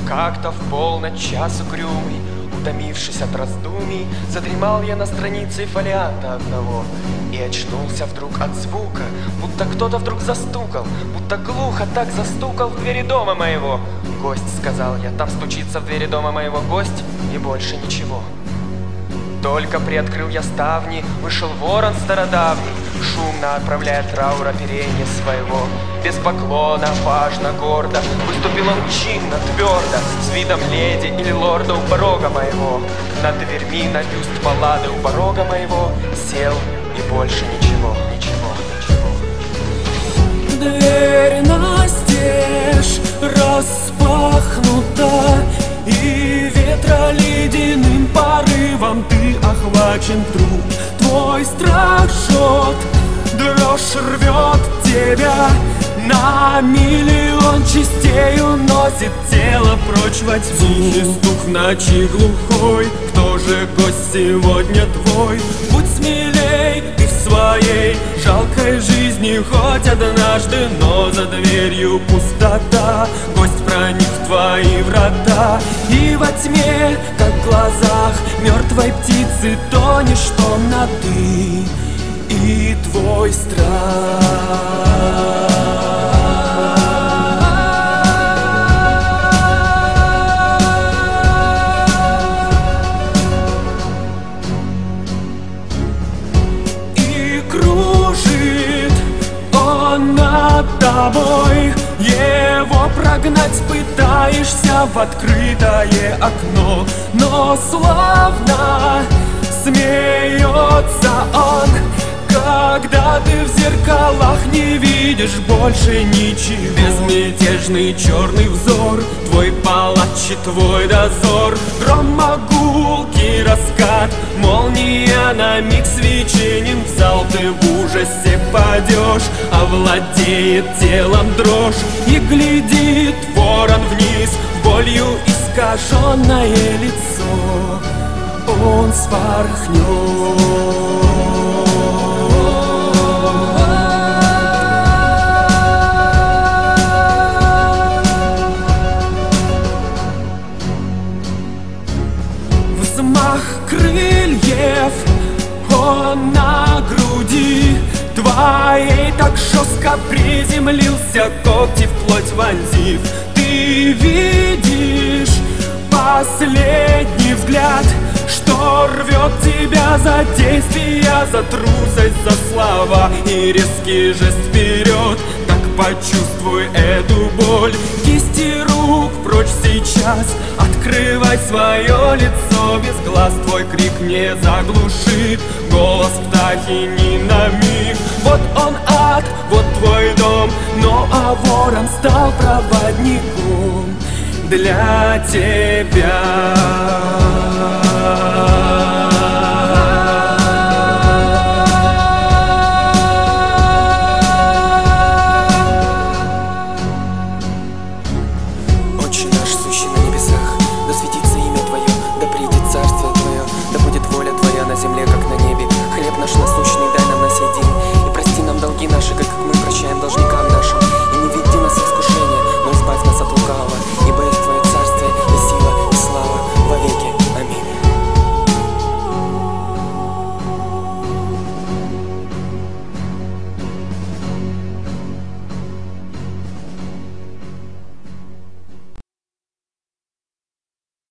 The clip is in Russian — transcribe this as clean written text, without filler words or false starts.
Как-то в полночь, час угрюмый, утомившись от раздумий, задремал я на странице фолианта одного и очнулся вдруг от звука, будто кто-то вдруг застукал, будто глухо так застукал в двери дома моего. «Гость», — сказал я, — «там стучится в двери дома моего гость, и больше ничего». Только приоткрыл я ставни, вышел ворон стародавний, шумно отправляя траур оперенье своего. Без поклона, важно, гордо, выступил он чинно, твердо, с видом леди или лорда у порога моего. Над дверьми на бюст паллады у порога моего сел, и больше ничего, ничего, ничего. Дверь настежь распахнута, и ветроледяным порывом ты охвачен вдруг. Твой страх жжет, дрожь рвет тебя, на миллион частей уносит тело прочь во тьму. Тихий стук в ночи глухой, кто же гость сегодня твой? Будь смелей, ты в своей жалкой жизни хоть однажды, но за дверью пустота. Гость проник в твои врата, и во тьме, как в глазах мертвой птицы, тонешь в темноты и твой страх. Над тобой его прогнать пытаешься в открытое окно, но славно смеется он, когда ты в зеркалах не видишь больше ничего. Безмятежный черный взор, твой палач и твой дозор, громогулкий раскат, молния на миг свечением в зал. Ты в ужасе падешь, овладеет телом дрожь, и глядит ворон вниз, болью искаженное лицо. Он спорхнет. Взмах крыльев, он на груди твоей так жестко приземлился, когти вплоть вонзив. Ты видишь последний взгляд, что рвет тебя за действия, за трусость, за слова и резкий жест вперед. Так почувствуй эту боль, кисти рук прочь сейчас, открывай свое лицо, без глаз твой крик не заглушит голос птахи ни на миг. Вот он ад, вот твой дом, но а ворон стал проводником для тебя. Отче наш, сущий на небесах, да светится